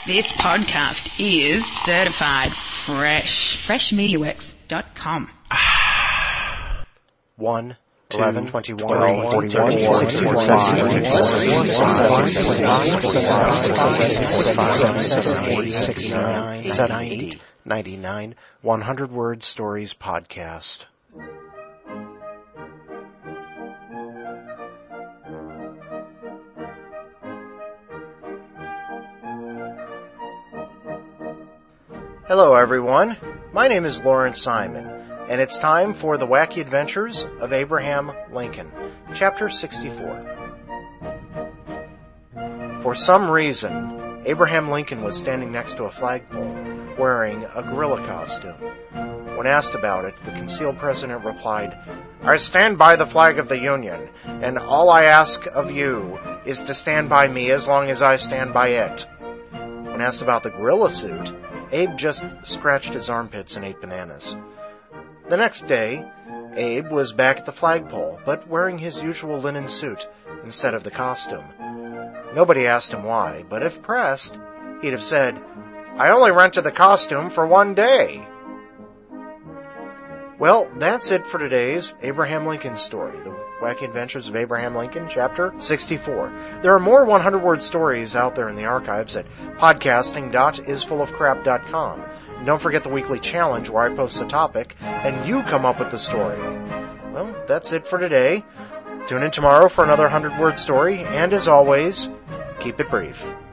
This podcast is certified fresh. FreshMediaWorks.com. 1, 11, 21, 41, 42, 69, 70, 99, 100 Word Stories Podcast. Hello everyone, my name is Lawrence Simon, and it's time for The Wacky Adventures of Abraham Lincoln, Chapter 64. For some reason, Abraham Lincoln was standing next to a flagpole, wearing a gorilla costume. When asked about it, the concealed president replied, "I stand by the flag of the Union, and all I ask of you is to stand by me as long as I stand by it." When asked about the gorilla suit, Abe just scratched his armpits and ate bananas. The next day, Abe was back at the flagpole, but wearing his usual linen suit instead of the costume. Nobody asked him why, but if pressed, he'd have said, "I only rented the costume for one day." Well, that's it for today's Abraham Lincoln story, The Wacky Adventures of Abraham Lincoln, Chapter 64. There are more 100-word stories out there in the archives at podcasting.isfullofcrap.com. And don't forget the weekly challenge where I post a topic and you come up with the story. Well, that's it for today. Tune in tomorrow for another 100-word story, and as always, keep it brief.